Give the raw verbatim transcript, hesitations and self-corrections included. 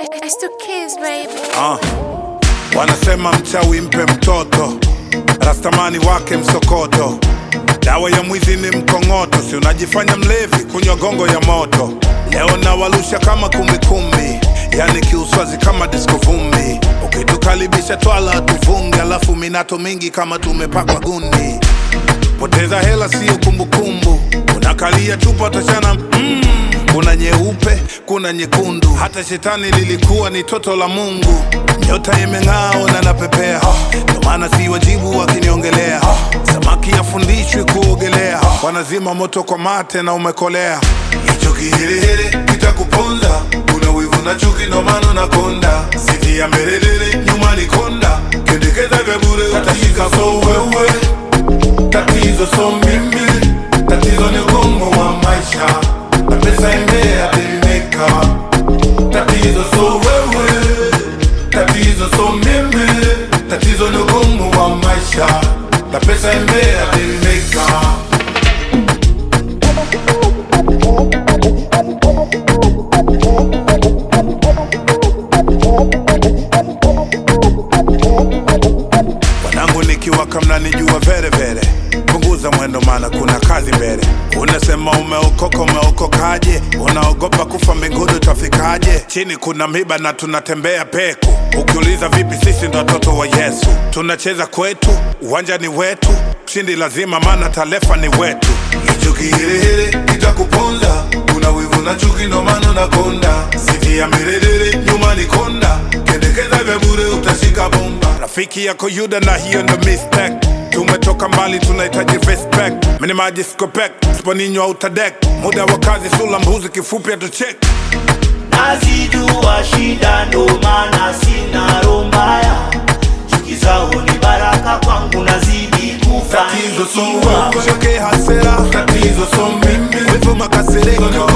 It's the kids, baby. Uh, wanasema mchawi mpe mtoto, rastamani wake msokoto. Dawa ya mwizi ni mkongoto, si unajifanya mlevi kunywa gongo ya moto. Leo na walusha kama kumbikumbi, yani kiuswazi kama disco vumbi. Ukitukaribisha twala tuvunge, alafu minato mingi kama tumepakwa gundi. Poteza hela siyo kumbukumbu, unakalia chupa tachana mm. Kuna nyeupe, kuna nyekundu, hata shetani lilikuwa ni toto la Mungu. Nyota imeng'ao na napepea, ndo maana si wajibu wakiniongelea. Samaki afundishwi kuogelea, wanazima moto kwa mate na umekolea. Hicho kiherehere kitakuponza, kuna wivu na chuki ndo maana nakonda. Siti ya merelele nyuma ni konda, kendekeza vya bure utashika so wewe. Tatizo so mimi, tatizo ni ugongo wa maisha, na pesa imea temeka. Tatizo so wewe, tatizo so mimi, tatizo ni ugongo wa maisha, na pesa imea temeka. Wanangu nikiwaka mnanijua vere vere, punguza mwendo maana kuna kazi mbele. Unasema umeokoka, umeokokaje? Unaogopa kufa mbinguni utafikaje? Chini kuna miba na tunatembea peku, ukiuliza vipi sisi ndo watoto wa Yesu. Tunacheza kwetu, uwanja ni wetu, mshindi lazima maana talefa ni wetu. Hicho kiherehere kitakuponza, kuna wivu na chuki ndo maana nakonda. Siti ya mirerere nyuma ni konda, kendekeza vya bure utashika bomba. Rafiki yako Yuda na hiyo ndo mistake, tumetoka mbali tunahitaji respect. Mini maji skopek, sponinywa utadek, muda wa kazi sula mbuzi kifupi atucheck. Nazijua shida ndo maana sina roho mbaya, chuki zao ni baraka kwangu nazidi kufanikiwa. Tatizo so wewe, hasera, tatizo so mimi, wivu makasiriko.